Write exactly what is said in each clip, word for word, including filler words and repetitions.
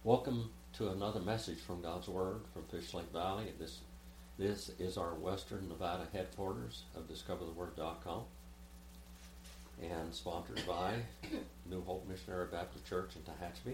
Welcome to another message from God's Word from Fish Lake Valley. This, this is our Western Nevada headquarters of discover the word dot com and sponsored by New Hope Missionary Baptist Church in Tehachapi.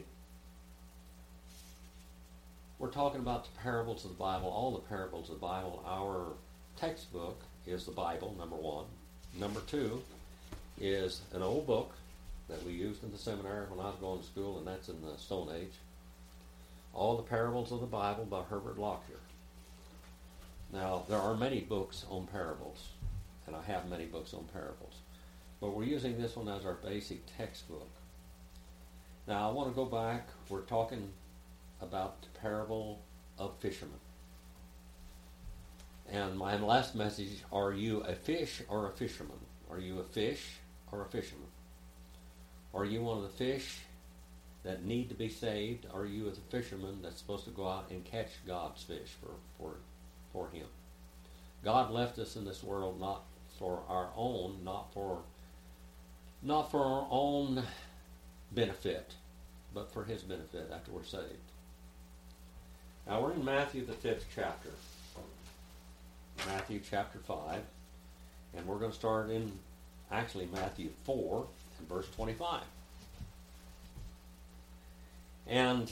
We're talking about the parables of the Bible, all the parables of the Bible. Our textbook is the Bible, number one. Number two is an old book that we used in the seminary when I was going to school, and that's in the Stone Age. All the Parables of the Bible by Herbert Lockyer. Now, there are many books on parables, and I have many books on parables, but we're using this one as our basic textbook. Now, I want to go back. We're talking about the parable of fishermen. And my last message, are you a fish or a fisherman? Are you a fish or a fisherman? Are you one of the fish that need to be saved? Are you as a fisherman that's supposed to go out and catch God's fish for, for, for Him? God left us in this world not for our own, not for not for our own benefit, but for His benefit after we're saved. Now we're in Matthew the fifth chapter. Matthew chapter five. And we're going to start in actually Matthew four and verse twenty-five. And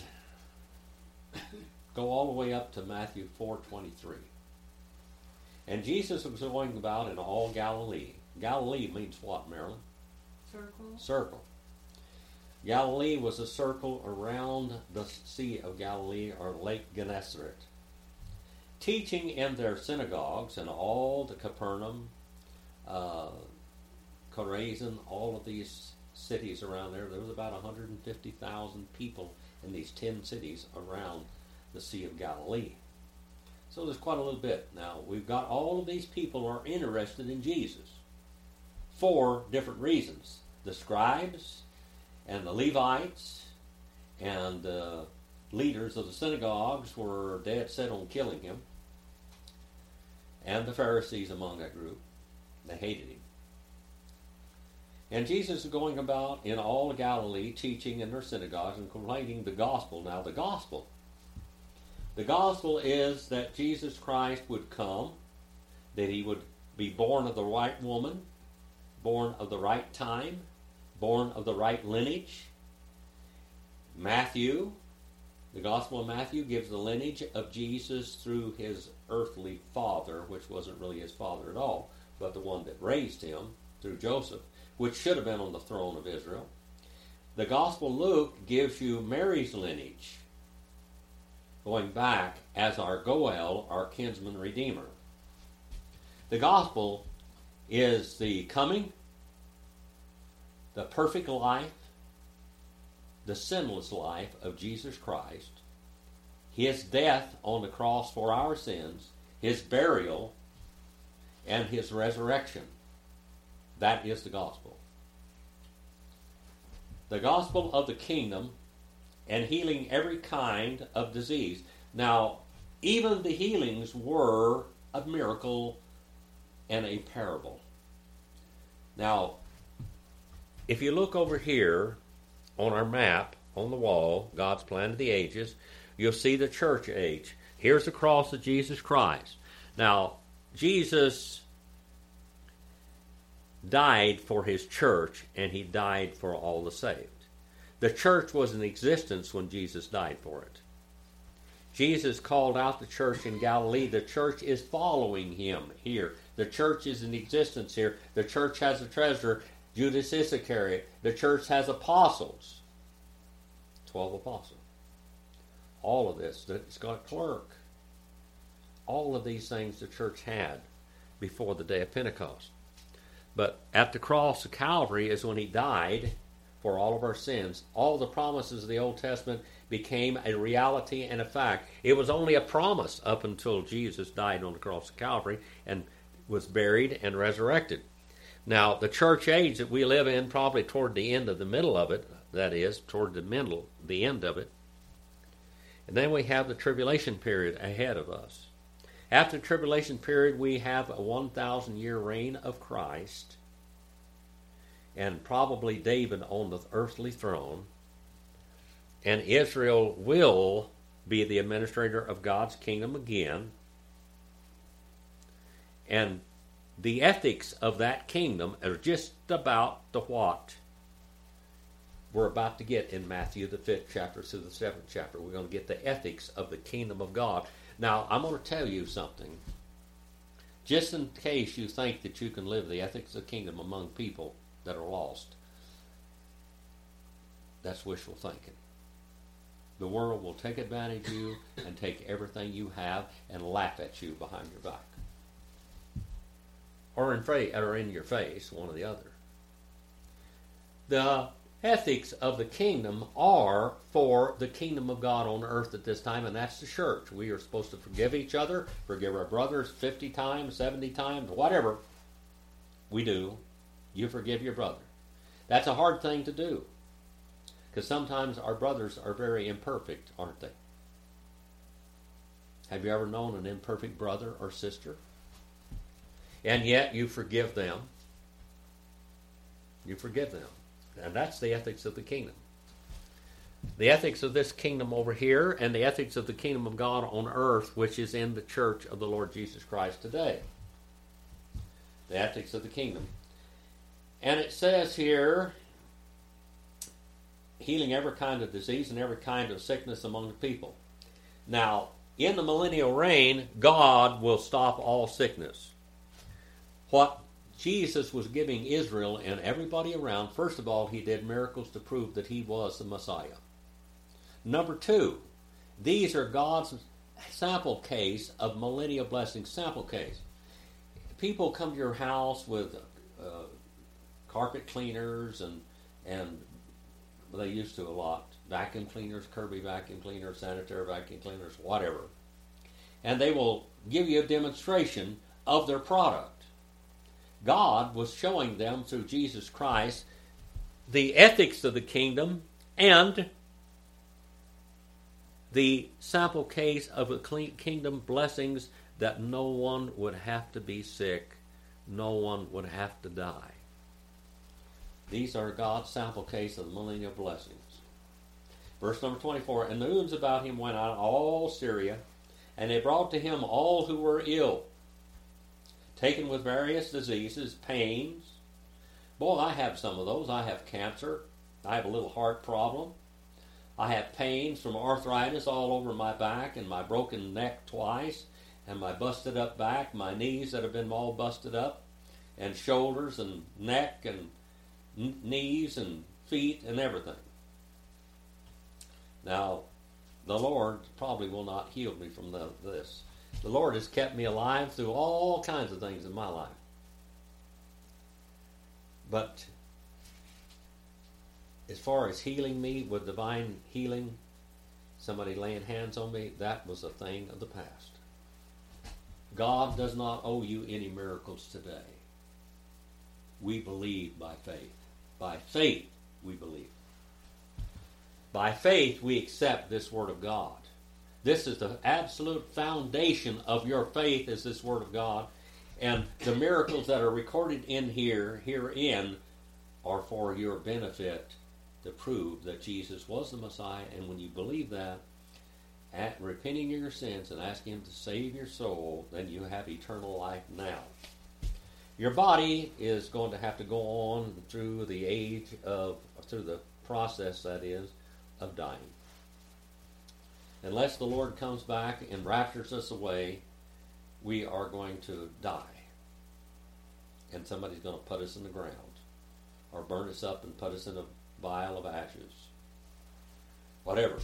go all the way up to Matthew four twenty-three. And Jesus was going about in all Galilee. Galilee means what, Marilyn? Circle. Circle. Galilee was a circle around the Sea of Galilee, or Lake Gennesaret. Teaching in their synagogues and all the Capernaum, uh, Chorazin, all of these cities around there. There was about one hundred fifty thousand people in these ten cities around the Sea of Galilee. So there's quite a little bit. Now, we've got all of these people are interested in Jesus for different reasons. The scribes and the Levites and the leaders of the synagogues were dead set on killing him. And the Pharisees among that group. They hated him. And Jesus is going about in all of Galilee, teaching in their synagogues and proclaiming the gospel. Now, the gospel. The gospel is that Jesus Christ would come, that he would be born of the right woman, born of the right time, born of the right lineage. Matthew, the Gospel of Matthew gives the lineage of Jesus through his earthly father, which wasn't really his father at all, but the one that raised him through Joseph, which should have been on the throne of Israel. The Gospel of Luke gives you Mary's lineage, going back as our Goel, our kinsman redeemer. The Gospel is the coming, the perfect life, the sinless life of Jesus Christ, his death on the cross for our sins, his burial, and his resurrection. That is the gospel. The gospel of the kingdom and healing every kind of disease. Now, even the healings were a miracle and a parable. Now, if you look over here on our map on the wall, God's Plan of the Ages, you'll see the church age. Here's the cross of Jesus Christ. Now, Jesus died for his church, and he died for all the saved. The church was in existence when Jesus died for it. Jesus called out the church in Galilee. The church is following him here. The church is in existence here. The church has a treasurer, Judas Iscariot. The church has apostles. Twelve apostles. All of this. It's got a clerk. All of these things the church had before the day of Pentecost. But at the cross of Calvary is when he died for all of our sins. All the promises of the Old Testament became a reality and a fact. It was only a promise up until Jesus died on the cross of Calvary and was buried and resurrected. Now, the church age that we live in, probably toward the end of the middle of it, that is, toward the middle, the end of it. And then we have the tribulation period ahead of us. After the tribulation period, we have a one thousand year reign of Christ, and probably David on the earthly throne. and Israel will be the administrator of God's kingdom again. And the ethics of that kingdom are just about to what we're about to get in Matthew, the fifth chapter to the seventh chapter. We're going to get the ethics of the kingdom of God. Now, I'm going to tell you something. Just in case you think that you can live the ethics of the kingdom among people that are lost, that's wishful thinking. The world will take advantage of you and take everything you have and laugh at you behind your back. Or in, or in your face, one or the other. The ethics of the kingdom are for the kingdom of God on earth at this time, and that's the church. We are supposed to forgive each other, forgive our brothers fifty times, seventy times, whatever we do. You forgive your brother. That's a hard thing to do, because sometimes our brothers are very imperfect, aren't they? Have you ever known an imperfect brother or sister? And yet you forgive them. You forgive them. And that's the ethics of the kingdom. The ethics of this kingdom over here, and the ethics of the kingdom of God on earth, which is in the church of the Lord Jesus Christ today. The ethics of the kingdom. And it says here, healing every kind of disease and every kind of sickness among the people. Now, in the millennial reign, God will stop all sickness. What Jesus was giving Israel and everybody around, first of all, he did miracles to prove that he was the Messiah. Number two, these are God's sample case of millennial blessing sample case. People come to your house with uh, carpet cleaners and and well, they used to a lot, vacuum cleaners, Kirby vacuum cleaners, sanitary vacuum cleaners, whatever. And they will give you a demonstration of their product. God was showing them through Jesus Christ the ethics of the kingdom and the sample case of the kingdom blessings, that no one would have to be sick, no one would have to die. These are God's sample case of the millennial blessings. Verse number twenty-four, and news about him went out all Syria, and they brought to him all who were ill, taken with various diseases, pains. Boy, I have some of those. I have cancer. I have a little heart problem. I have pains from arthritis all over my back and my broken neck twice and my busted up back, my knees that have been all busted up, and shoulders and neck and n- knees and feet and everything. Now, the Lord probably will not heal me from the, this. The Lord has kept me alive through all kinds of things in my life. But as far as healing me with divine healing, somebody laying hands on me, that was a thing of the past. God does not owe you any miracles today. We believe by faith. By faith, we believe. By faith, we accept this Word of God. This is the absolute foundation of your faith, is this Word of God. And the miracles that are recorded in here, herein, are for your benefit to prove that Jesus was the Messiah. And when you believe that, at repenting of your sins and asking Him to save your soul, then you have eternal life now. Your body is going to have to go on through the age of, through the process, that is, of dying. Unless the Lord comes back and raptures us away, we are going to die. And somebody's going to put us in the ground, or burn us up and put us in a vial of ashes. Whatever.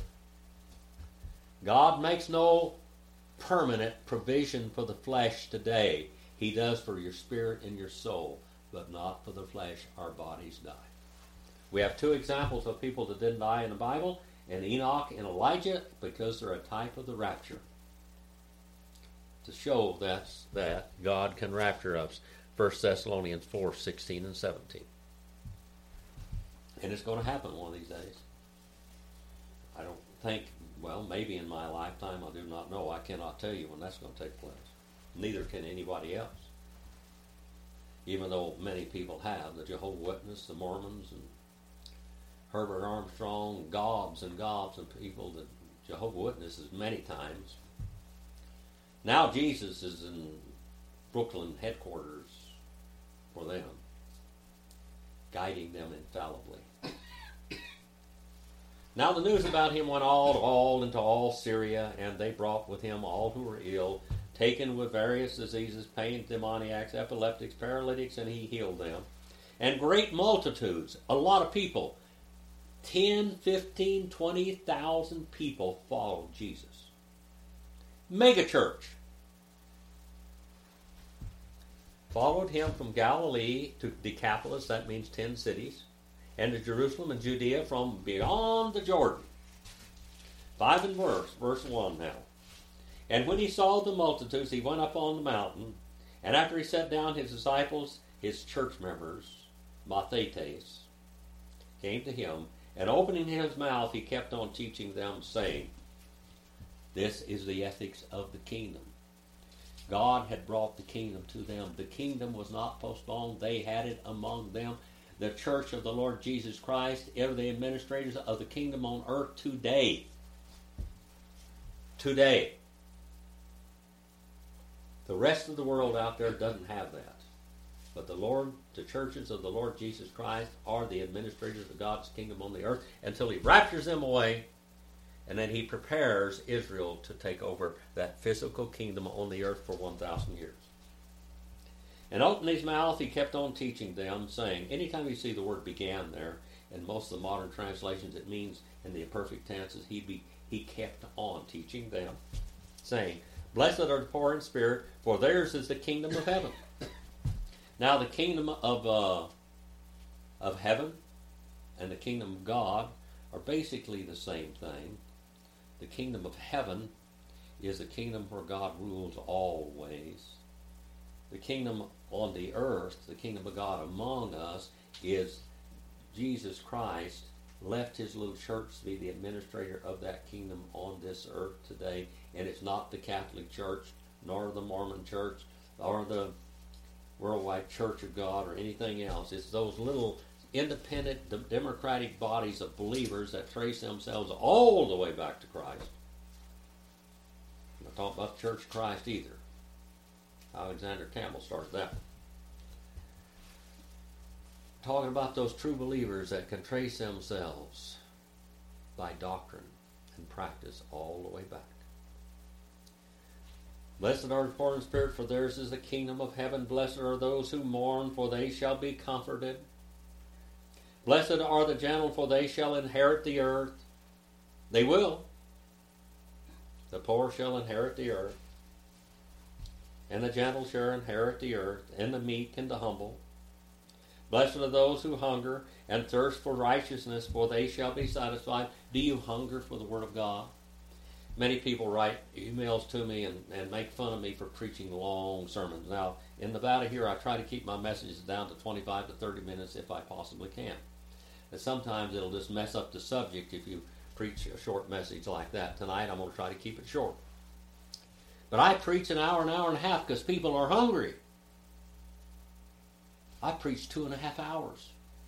God makes no permanent provision for the flesh today. He does for your spirit and your soul, but not for the flesh. Our bodies die. We have two examples of people that didn't die in the Bible, and Enoch and Elijah, because they're a type of the rapture. To show that, that God can rapture us. First Thessalonians four, sixteen and seventeen. And it's going to happen one of these days. I don't think, well, maybe in my lifetime, I do not know. I cannot tell you when that's going to take place. Neither can anybody else. Even though many people have, the Jehovah's Witnesses, the Mormons, and Herbert Armstrong, gobs and gobs of people, that Jehovah's Witnesses many times. Now Jesus is in Brooklyn headquarters for them, guiding them infallibly. Now the news about him went all, all into all Syria, and they brought with him all who were ill, taken with various diseases, pains, demoniacs, epileptics, paralytics, and he healed them. And great multitudes, a lot of people, ten, fifteen, twenty thousand people followed Jesus. Mega church. Followed him from Galilee to Decapolis, that means ten cities, and to Jerusalem and Judea from beyond the Jordan. Five and verse, verse one now. And when he saw the multitudes, he went up on the mountain, and after he set down, his disciples, his church members, Mathetes, came to him, and opening his mouth, he kept on teaching them, saying, this is the ethics of the kingdom. God had brought the kingdom to them. The kingdom was not postponed. They had it among them. The church of the Lord Jesus Christ are the administrators of the kingdom on earth today. Today. The rest of the world out there doesn't have that. But the Lord, the churches of the Lord Jesus Christ are the administrators of God's kingdom on the earth until he raptures them away, and then he prepares Israel to take over that physical kingdom on the earth for one thousand years. And opening his mouth, he kept on teaching them, saying, anytime you see the word began there, in most of the modern translations it means in the imperfect tenses, he, be, he kept on teaching them, saying, blessed are the poor in spirit, for theirs is the kingdom of heaven. Now the kingdom of uh, of heaven and the kingdom of God are basically the same thing. The kingdom of heaven is the kingdom where God rules always. The kingdom on the earth, the kingdom of God among us, is Jesus Christ left his little church to be the administrator of that kingdom on this earth today. And it's not the Catholic Church, nor the Mormon Church, or the Worldwide Church of God, or anything else. It's those little independent de- democratic bodies of believers that trace themselves all the way back to Christ. I'm not talking about the Church of Christ either. Alexander Campbell started that. Talking about those true believers that can trace themselves by doctrine and practice all the way back. Blessed are the poor in spirit, for theirs is the kingdom of heaven. Blessed are those who mourn, for they shall be comforted. Blessed are the gentle, for they shall inherit the earth. They will. The poor shall inherit the earth, and the gentle shall inherit the earth, and the meek and the humble. Blessed are those who hunger and thirst for righteousness, for they shall be satisfied. Do you hunger for the Word of God? Many people write emails to me and, and make fun of me for preaching long sermons. Now, in Nevada here, I try to keep my messages down to twenty-five to thirty minutes if I possibly can. And sometimes it'll just mess up the subject if you preach a short message like that. Tonight, I'm going to try to keep it short. But I preach an hour, an hour and a half because people are hungry. I preach two and a half hours.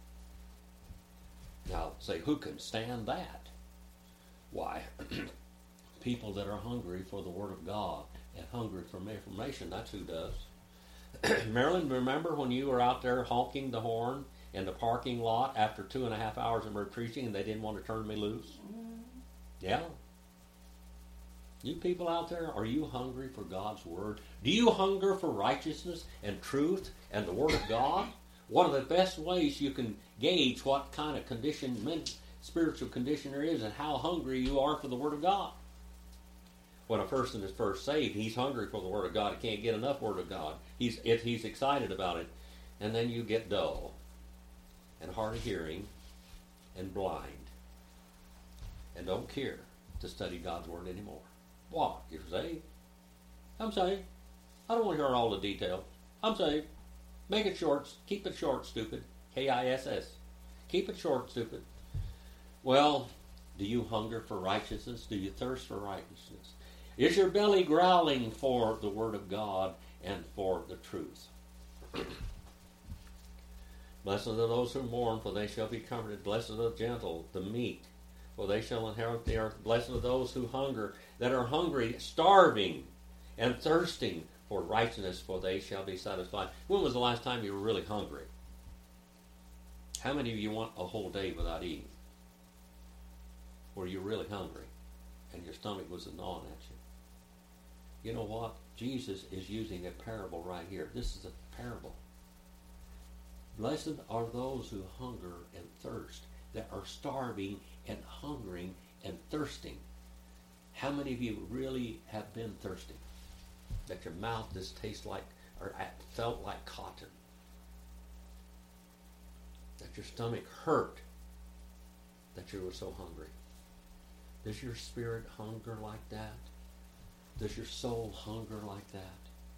Now, say, who can stand that? Why, people that are hungry for the Word of God and hungry for information, that's who does. Marilyn, remember when you were out there honking the horn in the parking lot after two and a half hours of my preaching and they didn't want to turn me loose? Mm-hmm. Yeah. You people out there, are you hungry for God's Word? Do you hunger for righteousness and truth and the Word of God? One of the best ways you can gauge what kind of condition, spiritual condition there is and how hungry you are for the Word of God. When a person is first saved, he's hungry for the Word of God. He can't get enough Word of God. He's, if he's excited about it. And then you get dull and hard of hearing and blind and don't care to study God's Word anymore. What? You're saved? I'm saved. I don't want to hear all the details. I'm saved. Make it short. Keep it short, stupid. K I S S. Keep it short, stupid. Well, do you hunger for righteousness? Do you thirst for righteousness? Is your belly growling for the Word of God and for the truth? Blessed are those who mourn, for they shall be comforted. Blessed are the gentle, the meek, for they shall inherit the earth. Blessed are those who hunger, that are hungry, starving, and thirsting for righteousness, for they shall be satisfied. When was the last time you were really hungry? How many of you want a whole day without eating? Were you really hungry and your stomach was gnawing at you? You know what? Jesus is using a parable right here. This is a parable. Blessed are those who hunger and thirst, that are starving and hungering and thirsting. How many of you really have been thirsty? That your mouth just tastes like, or felt like cotton? That your stomach hurt that you were so hungry? Does your spirit hunger like that? Does your soul hunger like that?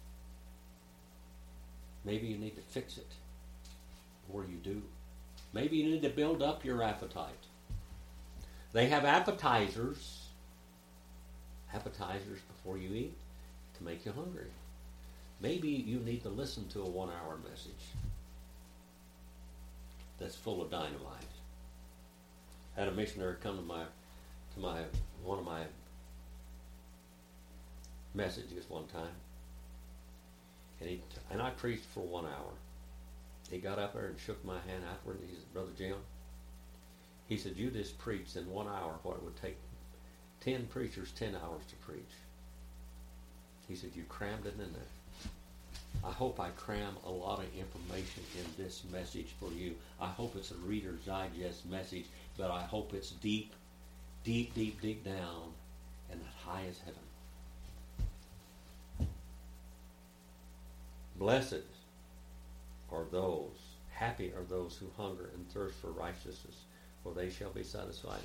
Maybe you need to fix it, or you do. Maybe you need to build up your appetite. They have appetizers, appetizers before you eat, to make you hungry. Maybe you need to listen to a one-hour message that's full of dynamite. I had a missionary come to my to my one of my messages one time, and he and I preached for one hour. He got up there and shook my hand afterward. He said, "Brother Jim," he said, "you just preached in one hour what it would take ten preachers ten hours to preach." He said, "You crammed it in there." I hope I cram a lot of information in this message for you. I hope it's a Reader's Digest message, but I hope it's deep, deep, deep, deep down and as high as heaven. Blessed are those, happy are those who hunger and thirst for righteousness, for they shall be satisfied.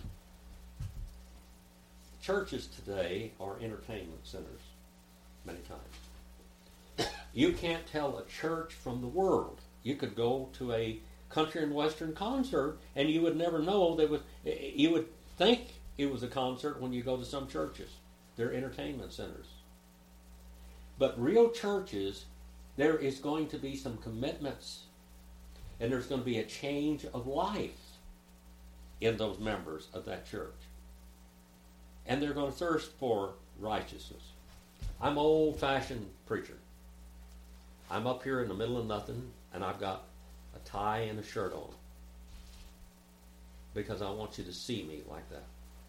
Churches today are entertainment centers, many times. You can't tell a church from the world. You could go to a country and western concert, and you would never know there was. You would think it was a concert when you go to some churches. They're entertainment centers. But real churches, there is going to be some commitments, and there's going to be a change of life in those members of that church. And they're going to thirst for righteousness. I'm an old-fashioned preacher. I'm up here in the middle of nothing, and I've got a tie and a shirt on. Because I want you to see me like that.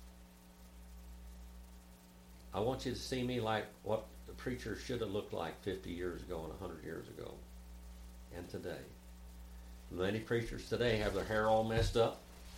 I want you to see me like what the preacher should have looked like fifty years ago and one hundred years ago. And today. Many preachers today have their hair all messed up.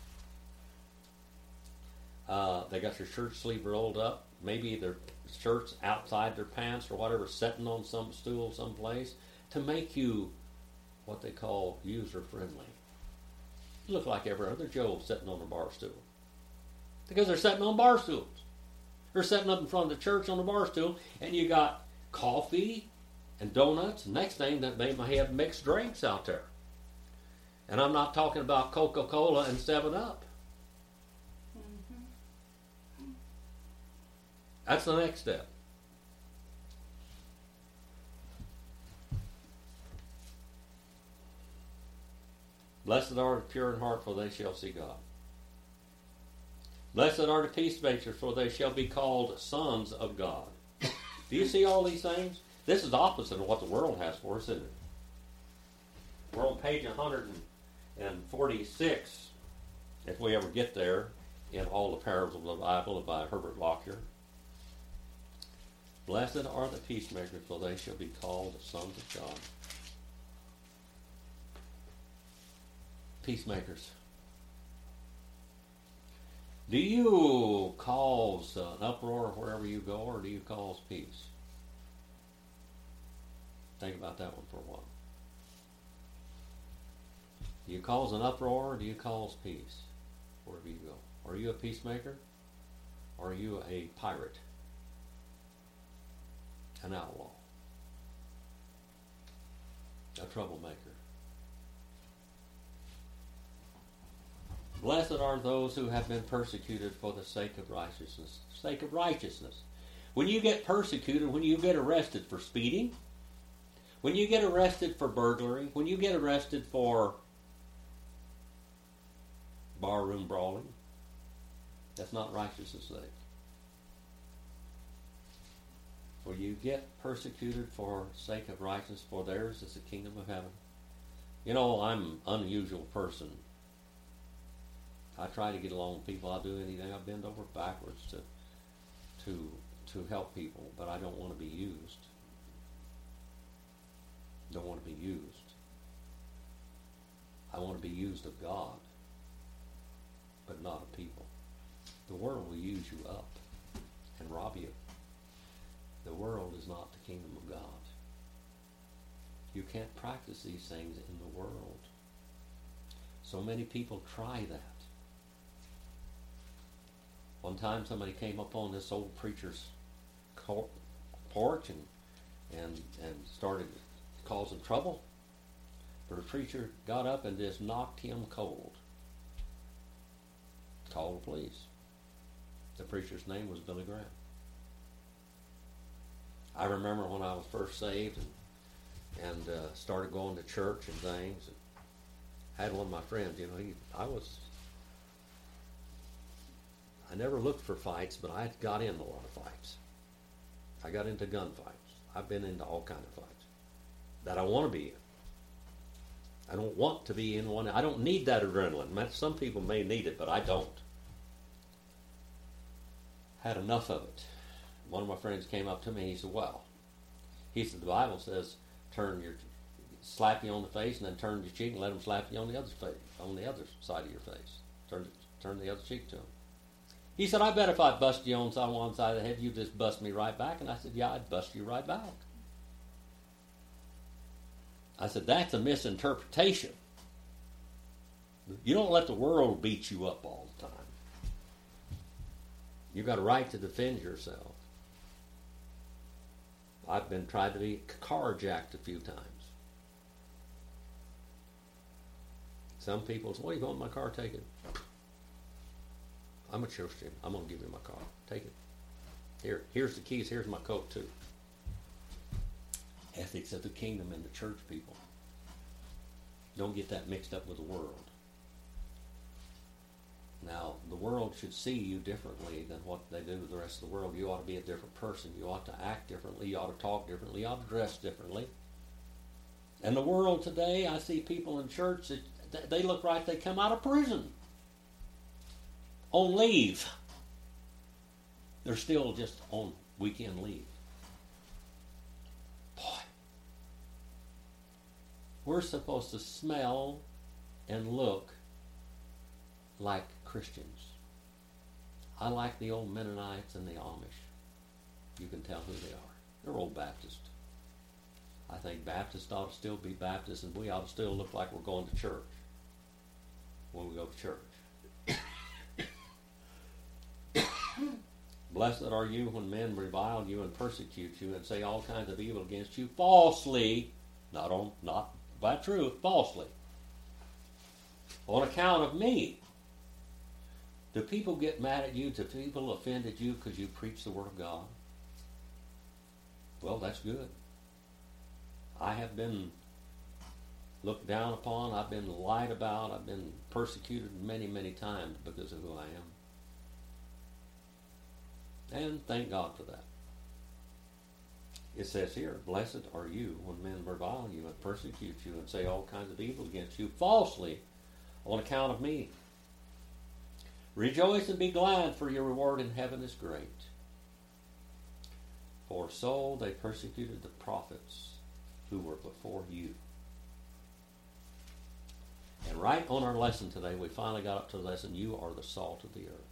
Uh, they got their shirt sleeve rolled up. Maybe their shirts outside their pants or whatever, sitting on some stool someplace, to make you what they call user-friendly. You look like every other Joe sitting on a bar stool. Because they're sitting on bar stools. They're sitting up in front of the church on a bar stool, and you got coffee and donuts. Next thing, that they may have mixed drinks out there. And I'm not talking about Coca-Cola and seven up. Mm-hmm. That's the next step. Blessed are the pure in heart, for they shall see God. Blessed are the peacemakers, for they shall be called sons of God. Do you see all these things? This is opposite of what the world has for us, isn't it? We're on page one hundred forty-six, if we ever get there, in all the parables of the Bible by Herbert Lockyer. Blessed are the peacemakers, for they shall be called sons of God. Peacemakers. Do you cause an uproar wherever you go, or do you cause peace? Think about that one for a while. Do you cause an uproar, or do you cause peace wherever you go? Are you a peacemaker? Or are you a pirate? An outlaw? A troublemaker? Blessed are those who have been persecuted for the sake of righteousness. Sake of righteousness. When you get persecuted, when you get arrested for speeding, when you get arrested for burglary, when you get arrested for barroom brawling. That's not righteousness' sake. For you get persecuted for sake of righteousness, for theirs is the kingdom of heaven. You know, I'm an unusual person. I try to get along with people. I'll do anything. I bend over backwards to to to help people, but I don't want to be used. Don't want to be used. I want to be used of God, but not of people. The world will use you up and rob you. The world is not the kingdom of God. You can't practice these things in the world. So many people try that. One time somebody came up on this old preacher's porch and, and, and started causing trouble. But the preacher got up and just knocked him cold. Called the police. The preacher's name was Billy Graham. I remember when I was first saved and, and uh, started going to church and things. And I had one of my friends, you know, he, I was, I never looked for fights, but I got in a lot of fights. I got into gunfights. I've been into all kinds of fights that I want to be in. I don't want to be in one. I don't need that adrenaline. Some people may need it, but I don't. Had enough of it. One of my friends came up to me and he said, well, he said, the Bible says, turn your, slap you on the face and then turn your cheek and let them slap you on the other face, on the other side of your face. Turn, turn the other cheek to them. He said, I bet if I bust you on one side of the head, you'd just bust me right back. And I said, yeah, I'd bust you right back. I said, that's a misinterpretation. You don't let the world beat you up all the time. You've got a right to defend yourself. I've been tried to be carjacked a few times. Some people say, well, you want my car? Take it. I'm a Christian. I'm going to give you my car. Take it. Here, here's the keys. Here's my coat, too. Ethics of the kingdom and the church, people. Don't get that mixed up with the world. Now, the world should see you differently than what they do with the rest of the world. You ought to be a different person. You ought to act differently. You ought to talk differently. You ought to dress differently. And the world today, I see people in church that they look like they come out of prison on leave. They're still just on weekend leave. Boy, we're supposed to smell and look like Christians. I like the old Mennonites and the Amish. You can tell who they are. They're old Baptist. I think Baptists ought to still be Baptists, and we ought to still look like we're going to church when we go to church. Blessed are you when men revile you and persecute you and say all kinds of evil against you falsely, not on, not by truth, falsely, on account of me. Do people get mad at you? Do people offend at you because you preach the Word of God? Well, that's good. I have been looked down upon. I've been lied about. I've been persecuted many, many times because of who I am. And thank God for that. It says here, blessed are you when men revile you and persecute you and say all kinds of evil against you falsely on account of me. Rejoice and be glad, for your reward in heaven is great. For so they persecuted the prophets who were before you. And right on our lesson today, we finally got up to the lesson, you are the salt of the earth.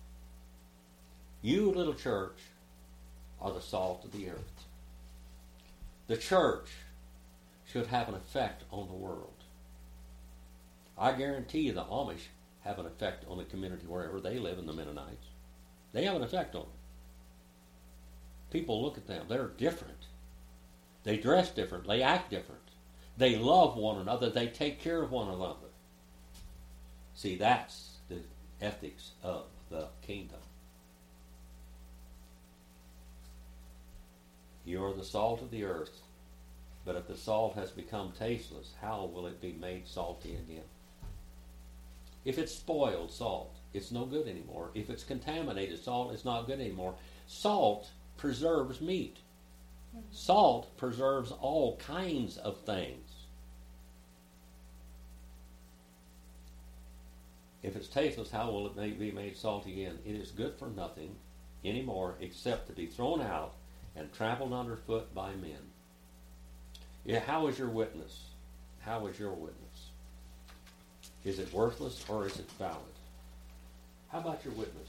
You, little church, are the salt of the earth. The church should have an effect on the world. I guarantee you the Amish have an effect on the community wherever they live, in the Mennonites. They have an effect on them. People look at them. They're different. They dress different. They act different. They love one another. They take care of one another. See, that's the ethics of the kingdom. You are the salt of the earth. But if the salt has become tasteless, how will it be made salty again? If it's spoiled salt, it's no good anymore. If it's contaminated salt, it's not good anymore. Salt preserves meat. Salt preserves all kinds of things. If it's tasteless, how will it be made salty again? It is good for nothing anymore except to be thrown out and trampled underfoot by men. Yeah, how is your witness? How is your witness? Is it worthless or is it valid? How about your witness?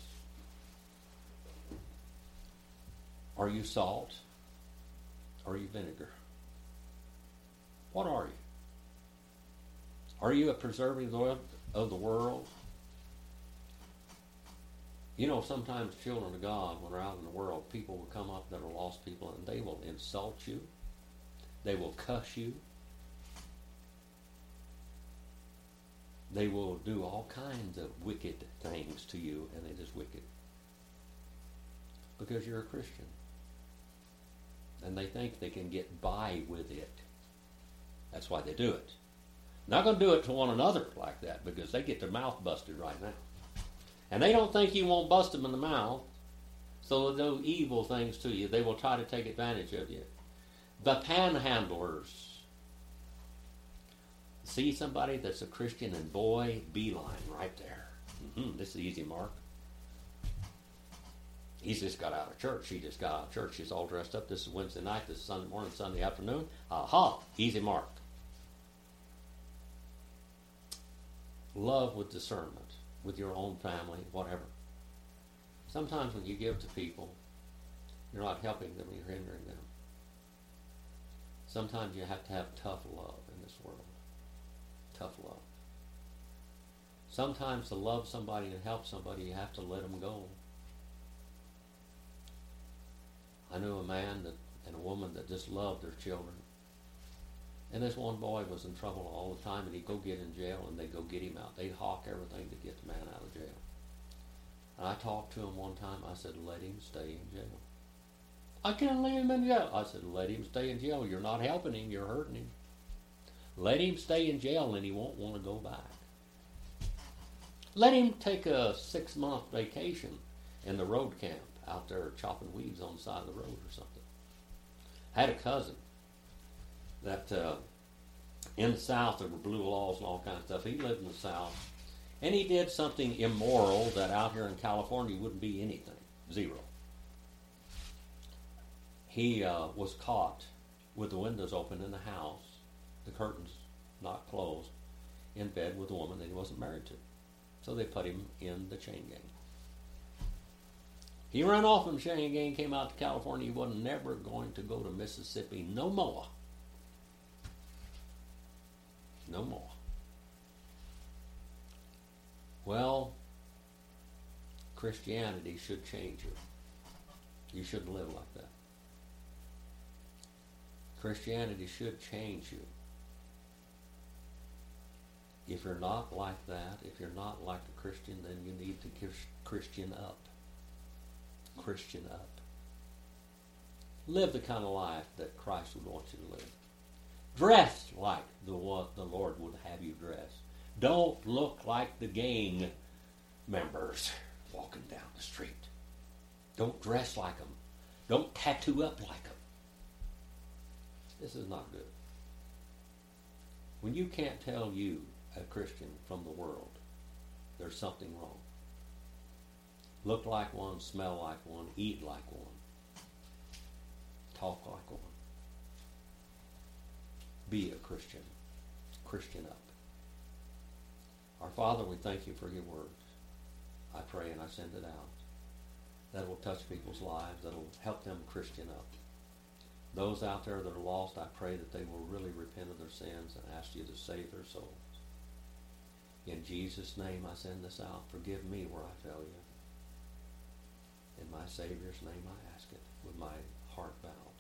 Are you salt? Are you vinegar? What are you? Are you a preserving of the world? You know, sometimes children of God, when they're out in the world, people will come up that are lost people and they will insult you. They will cuss you. They will do all kinds of wicked things to you, and it is wicked. Because you're a Christian. And they think they can get by with it. That's why they do it. Not going to do it to one another like that, because they get their mouth busted right now. And they don't think you won't bust them in the mouth, so they'll do evil things to you. They will try to take advantage of you. The panhandlers. See somebody that's a Christian and boy, beeline right there. Mm-hmm, this is easy, Mark. He's just got out of church. She just got out of church. She's all dressed up. This is Wednesday night. This is Sunday morning, Sunday afternoon. Aha, easy, Mark. Love with discernment, with your own family, whatever. Sometimes when you give to people, you're not helping them, you're hindering them. Sometimes you have to have tough love in this world. Tough love. Sometimes to love somebody and help somebody, you have to let them go. I knew a man that and a woman that just loved their children. And this one boy was in trouble all the time, and he'd go get in jail, and they'd go get him out. They'd hawk everything to get the man out of jail. And I talked to him one time. I said, let him stay in jail. I can't leave him in jail. I said, let him stay in jail. You're not helping him. You're hurting him. Let him stay in jail, and he won't want to go back. Let him take a six-month vacation in the road camp out there chopping weeds on the side of the road or something. I had a cousin that uh, in the South there were blue laws and all kinds of stuff. He lived in the South, and he did something immoral that out here in California wouldn't be anything. Zero. He uh, was caught with the windows open in the house, the curtains not closed, in bed with a woman that he wasn't married to. So they put him in the chain gang. He ran off from the chain gang, came out to California. He wasn't never going to go to Mississippi no more. No more. Well, Christianity should change you. You shouldn't live like that. Christianity should change you. If you're not like that, if you're not like a Christian, then you need to Christian up. Christian up. Live the kind of life that Christ would want you to live. Dress like the what the Lord would have you dress. Don't look like the gang members walking down the street. Don't dress like them. Don't tattoo up like them. This is not good. When you can't tell you, a Christian, from the world, there's something wrong. Look like one, smell like one, eat like one, talk like one. Be a Christian. Christian up. Our Father, we thank you for your word. I pray and I send it out. That will touch people's lives. That will help them Christian up. Those out there that are lost, I pray that they will really repent of their sins and ask you to save their souls. In Jesus' name I send this out. Forgive me where I fail you. In my Savior's name I ask it with my heart bowed.